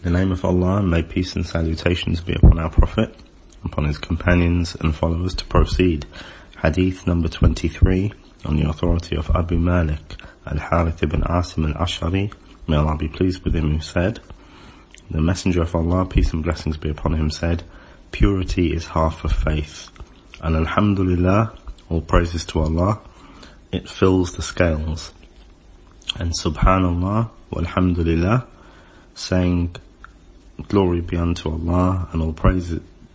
In the name of Allah, may peace and salutations be upon our Prophet, upon his companions and followers. To proceed, Hadith number 23, on the authority of Abu Malik al-Harith ibn Asim al-Ash'ari, may Allah be pleased with him, who said, the Messenger of Allah, peace and blessings be upon him, said, purity is half of faith, and alhamdulillah, all praises to Allah, it fills the scales. And subhanallah walhamdulillah, saying glory be unto Allah and all praises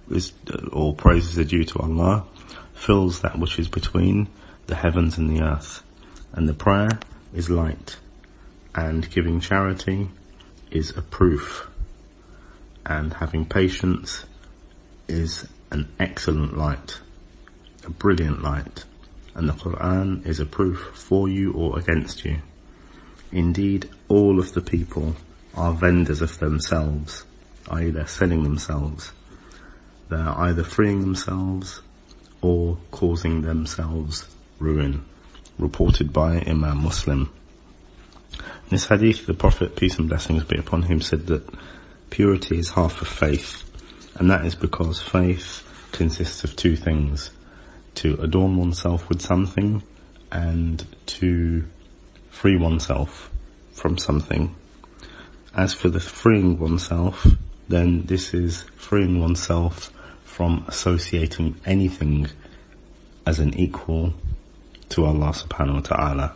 are due to Allah, fills that which is between the heavens and the earth. And the prayer is light, and giving charity is a proof, and having patience is an excellent light, a brilliant light, and the Quran is a proof for you or against you. Indeed, all of the people are vendors of themselves, i.e. they're selling themselves. They're either freeing themselves or causing themselves ruin. Reported by Imam Muslim. In this hadith, the Prophet, peace and blessings be upon him, said that purity is half of faith, and that is because faith consists of two things: to adorn oneself with something and to free oneself from something. As for the freeing oneself, then this is freeing oneself from associating anything as an equal to Allah subhanahu wa ta'ala.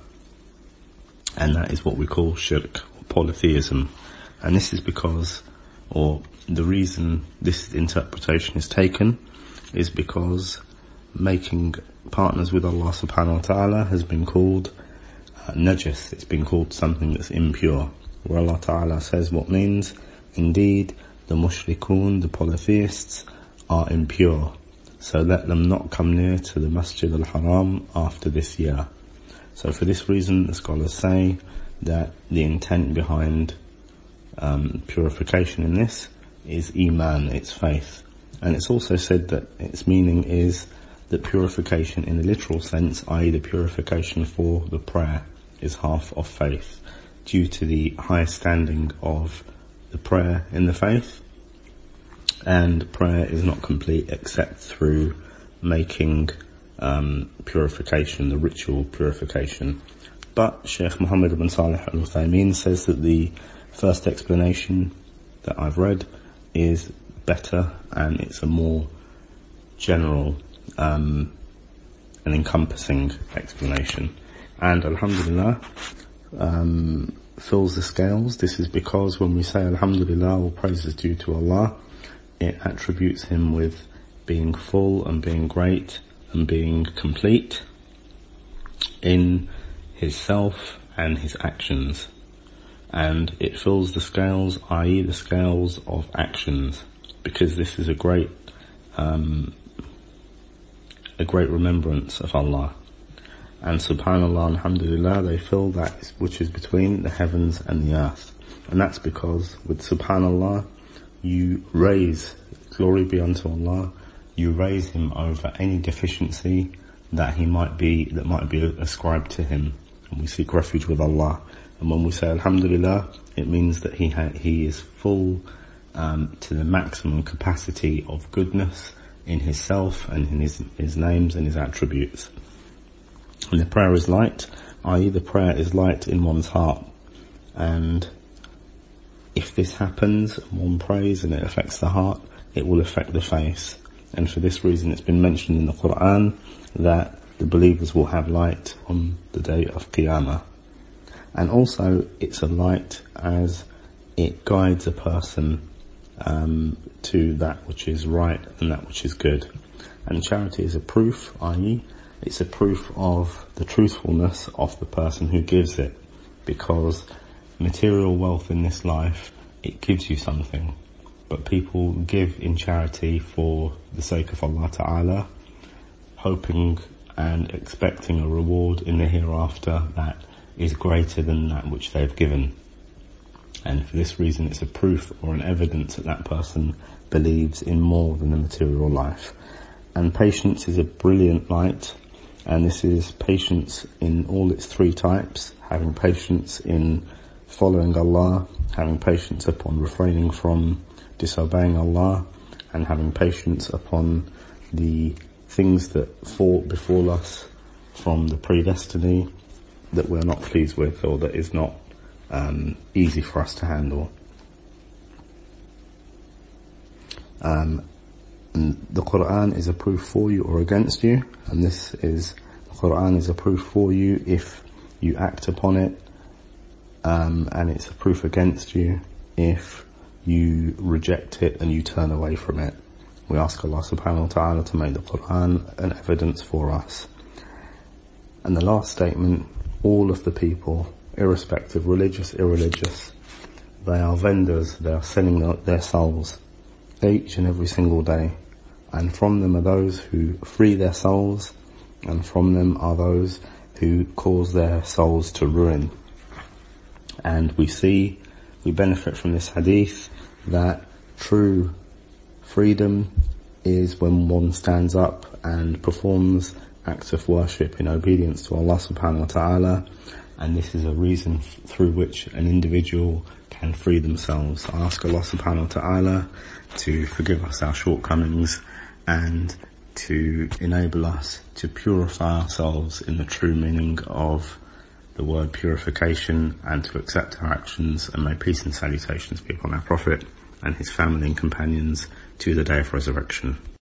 And that is what we call shirk, or polytheism. And this is because, or the reason this interpretation is taken, is because making partners with Allah subhanahu wa ta'ala has been called najis. It's been called something that's impure. Where Allah ta'ala says what means, indeed, the mushrikun, the polytheists, are impure, so let them not come near to the Masjid al-Haram after this year. So for this reason, the scholars say that the intent behind purification in this is iman, it's faith. And it's also said that its meaning is that purification in the literal sense, i.e. the purification for the prayer, is half of faith, due to the high standing of the prayer in the faith. And prayer is not complete except through making purification, the ritual purification. But Shaykh Muhammad ibn Salih al-Uthaymeen says that the first explanation that I've read is better, and it's a more general and encompassing explanation. And alhamdulillah fills the scales. This is because when we say alhamdulillah, all praise is due to Allah, it attributes him with being full and being great and being complete in his self and his actions. And it fills the scales, i.e. the scales of actions, because this is a great remembrance of Allah. And subhanallah, alhamdulillah, they fill that which is between the heavens and the earth. And that's because with subhanallah, you raise, glory be unto Allah, you raise him over any deficiency that might be ascribed to him. And we seek refuge with Allah. And when we say alhamdulillah, it means that he is full to the maximum capacity of goodness in his self and in his names and his attributes. And the prayer is light, i.e. the prayer is light in one's heart. And if this happens, one prays and it affects the heart, it will affect the face. And for this reason it's been mentioned in the Quran that the believers will have light on the day of Qiyamah. And also it's a light as it guides a person to that which is right and that which is good. And charity is a proof, i.e. it's a proof of the truthfulness of the person who gives it, because material wealth in this life, it gives you something, but people give in charity for the sake of Allah Ta'ala, hoping and expecting a reward in the hereafter that is greater than that which they've given. And for this reason it's a proof or an evidence that that person believes in more than the material life. And patience is a brilliant light, and this is patience in all its three types, having patience in following Allah, having patience upon refraining from disobeying Allah, and having patience upon the things that befall us from the predestiny that we're not pleased with, or that is not easy for us to handle. And the Quran is a proof for you or against you, and the Quran is a proof for you if you act upon it, and it's a proof against you if you reject it and you turn away from it. We ask Allah subhanahu wa ta'ala to make the Quran an evidence for us. And the last statement, all of the people, irrespective, religious, irreligious, they are vendors, they are selling their souls each and every single day. And from them are those who free their souls, and from them are those who cause their souls to ruin. And we benefit from this hadith that true freedom is when one stands up and performs acts of worship in obedience to Allah subhanahu wa ta'ala, and this is a reason through which an individual can free themselves. I ask Allah subhanahu wa ta'ala to forgive us our shortcomings and to enable us to purify ourselves in the true meaning of the word purification, and to accept our actions, and may peace and salutations be upon our Prophet and his family and companions to the day of resurrection.